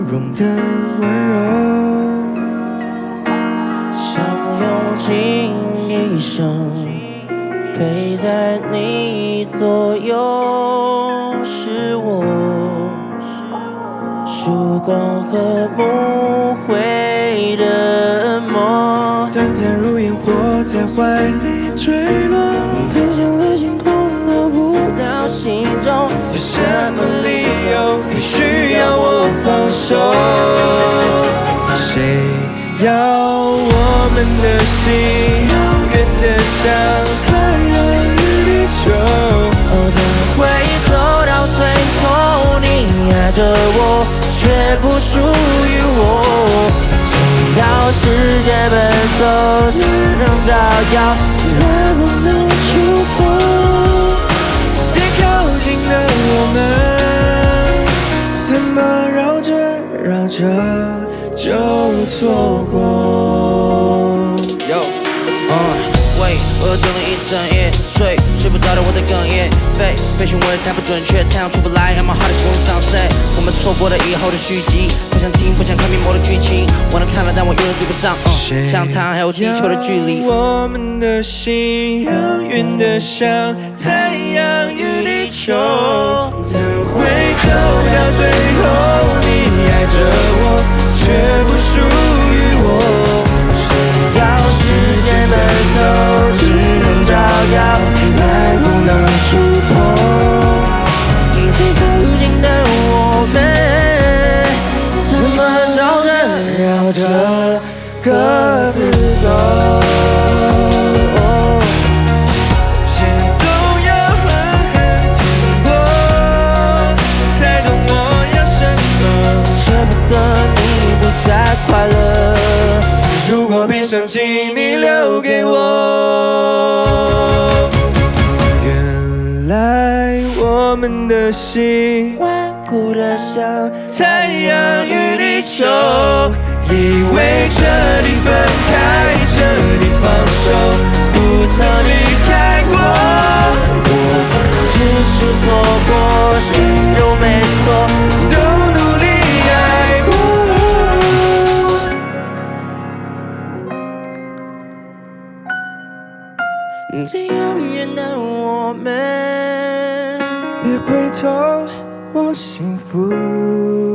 容的温柔， 想用尽一生陪在你左右，是我曙光和梦回的梦， 短暂如烟火在怀里坠落， 奔向了星空，逃不了心中。 有什么理由你需要我放手？谁要我们的心遥远的像太阳与地球？ 怎会走到最后，你爱着我，却不属于我？谁要世界奔走，只能照耀，再不能触碰。 最靠近的我们，怎么绕着绕着就错过？ 喂，我等了一整夜，睡不着的我在哽咽，飞行位太不准确，太阳出不来 ，I'm a hard as going sunset。我们错过了以后的续集，不想听，不想看面膜的剧情，我能看了，但我永远追不上。像太阳还有地球的距离， 我们的心遥远的像太阳与地球，怎会走到最后？你爱着我，却不属于我。 要时间奔走，只能照耀，再不能触碰。最靠近的我们，怎么绕着绕着各自走？ 先总要狠狠停泊，才懂我要什么。 舍不得你不再快乐。 如果别想起你留给我，原来我们的心顽固的像太阳与地球，以为彻底分开，彻底放手，不曾离开过。 我只是错过，谁都没错， 都努力爱过。 最遥远的我们， 别回头，我幸福。